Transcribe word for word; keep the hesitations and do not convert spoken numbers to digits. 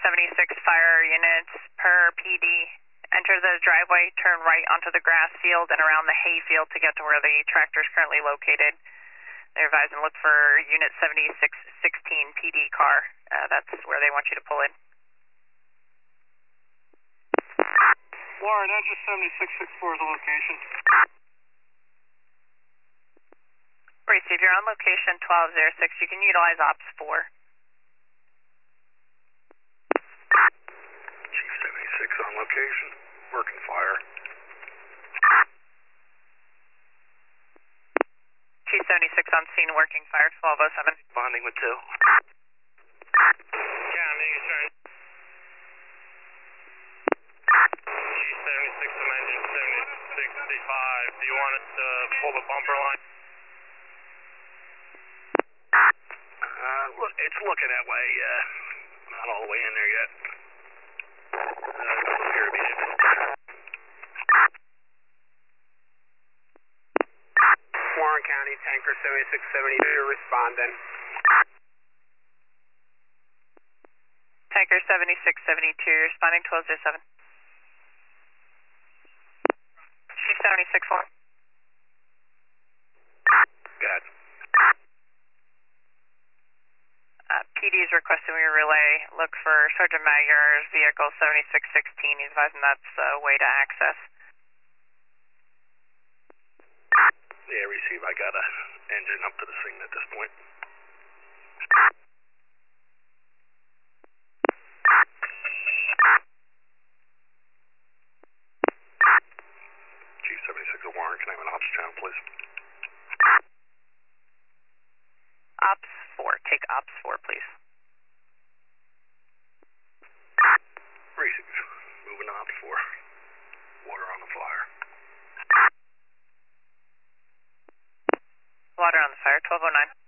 seventy-six fire units per P D. Enter the driveway, turn right onto the grass field and around the hay field to get to where the tractor is currently located. They advise and look for Unit seventy-six sixteen P D car. Uh, that's where they want you to pull in. Warren, enter seventy-six sixty-four is the location. Great, so if you're on location twelve oh six, you can utilize Ops four. Chief seventy-six on location, working fire. Chief seventy-six on scene, working fire, twelve oh seven. Bonding with two. Yeah, I'm making sure. Chief seventy-six from engine seventy sixty-five, do you want us to pull the bumper line? Uh, look, it's looking that way, uh, not all the way in there yet. Uh, doesn't appear to be able to. Warren County, tanker seventy-six seventy-two, responding. Tanker seventy-six seventy-two, responding twelve oh seven. Chief seventy-six one. Good. Uh, P D is requesting we relay. Look for Sergeant Maggier's vehicle seventy-six sixteen. He's advising that's a way to access. Yeah, receive. I got a engine up to the scene at this point. Chief seventy-six of Warren, can I have an ops channel, please? Ops four. Take Ops four, please. Receive. Moving to Ops four. Water on the fire. Water on the fire, twelve oh nine.